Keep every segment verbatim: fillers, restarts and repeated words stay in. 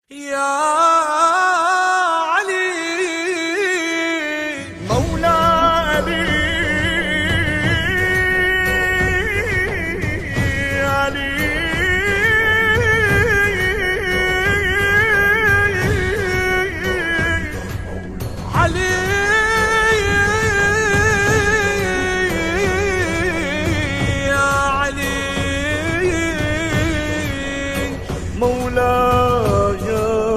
يا علي مولا علي علي علي يا علي مولاي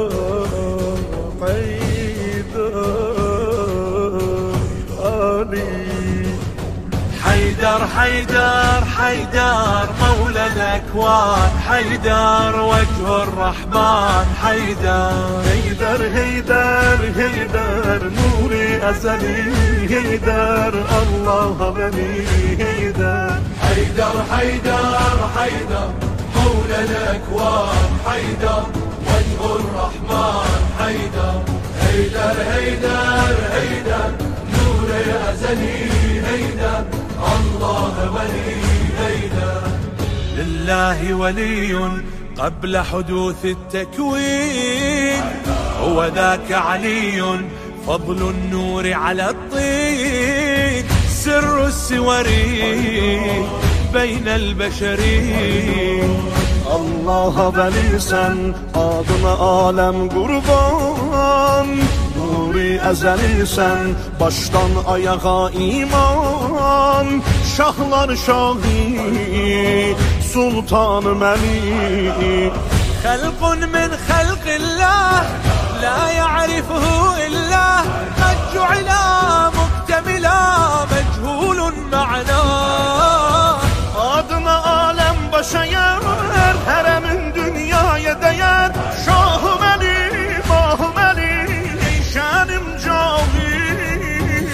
حيدر حيدر حيدر مولى الأكوان، حيدر وجه الرحمن، حيدر هيدر هيدر هيدر نوري أزلي، هيدر الله بني، هيدر حيدر حيدر حيدر مولى الأكوان، حيدر وجه الرحمن، حيدر هيدر هيدر هيدر نور أزلي، هيدر الله ولي، هيدر لله ولي قبل حدوث التكوين، هو ذاك علي فضل النور على الطين، سر السور بين البشرين. Allah veli sen, adına alem kurban, nuri ezeli sen, baştan ayağa iman, şahlar şahi, sultanı meli. خلق من خلق الله لا يعرفه إلا قد جعل مكتملا مجهول معناه. Adına alem başa yer, heremin dünyaya değer, şahım eli, mahım eli, şanim cavim.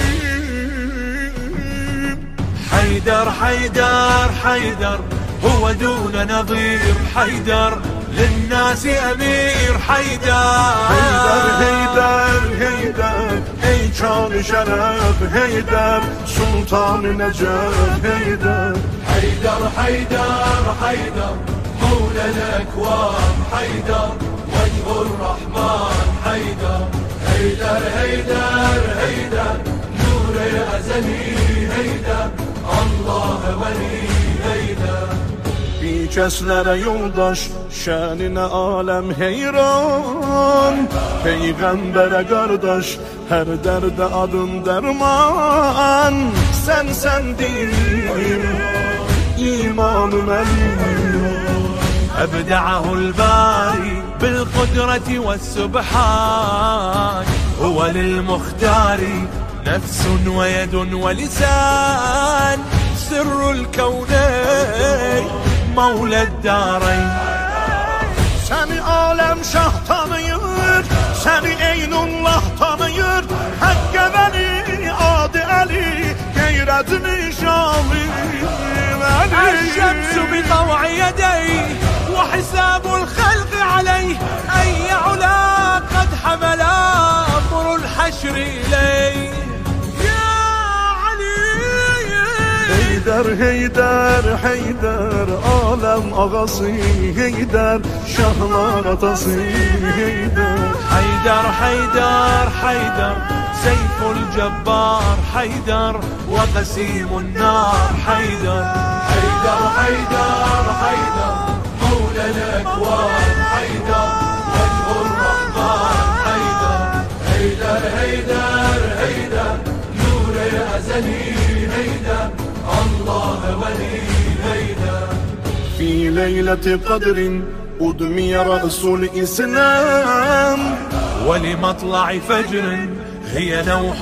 حيدر حيدر حيدر هو دون نظير، حيدر للناس أمير، حيدر Heydər, Heydər, Heydər, ey can-ı şərəf, Heydər, Sultan-ı Nəcəf, Heydər. حيدر حيدر حيدر مولى الأكوان، حيدر وجه الرحمن، حيدر هيدر هيدر هيدر نور أزلي، هيدر الله ولي، هيدر Bir kəslərə yoldaş, şəninə aləm heyran, Peyğəmbərə qardaş, hər dərdə adın dərman. Sən səndin, imanım əlim. أبدعه الباري بالقدرة والسبحان، هو للمختار نفس ويد ولسان، سر الكونين مولى الدارين. Səni aləm şah tanıyır, səni Eynullah tanıyır, Həqqə vəli, adı Əli, qeyrətini şamil Əli. الشمس بطوع يديه وحساب الخلق عليه، أي علا قد حمل أمر الحشر إليه. يا علي Heydər, Heydər, Heydər, aləm ağası, Heydər, şahlar atası, Heydər. حيدر حيدر حيدر سيف الجبار، حيدر وقسيم النار، حيدر حيدر حيدر حيدر مولى الأكوان، حيدر وجه الرحمن، حيدر هيدر هيدر هيدر نور أزلي، هيدر الله ولي، هيدر في ليلة قدر أدمي رأس الإسلام، ولمطلع فجر هي نوح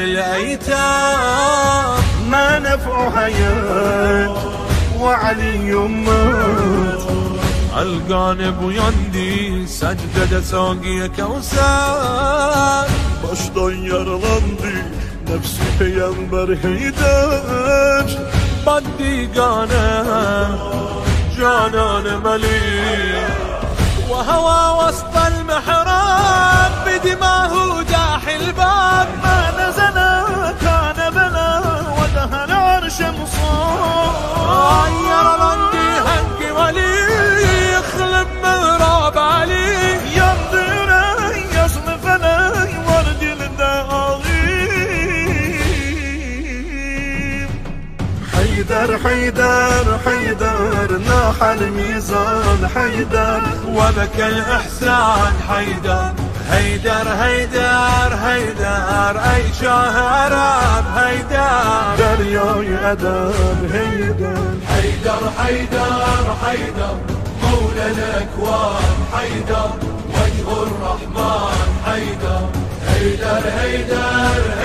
للأيتام. ما نفع حياة وعلي مات. القانب يندي سجد ساقي كوسان، Baştan yaralandı nefsi peygamber Heydər. بدي قانب جانان مليء، وهوى وسط المحراب بدماه داحي الباب. ما نزل كان بلا ودهن عرش مصاب. غير لندي هنك ولي يخلب مهراب علي، Yandı حيدر حيدر ناح الميزان حيدر وبكى الإحسان حيدر هيدر هيدر هيدر أي شاهر بهيدر درياي أدب هيدر حيدر حيدر حيدر مولى الأكوان حيدر وجه الرحمن حيدر هيدر هيدر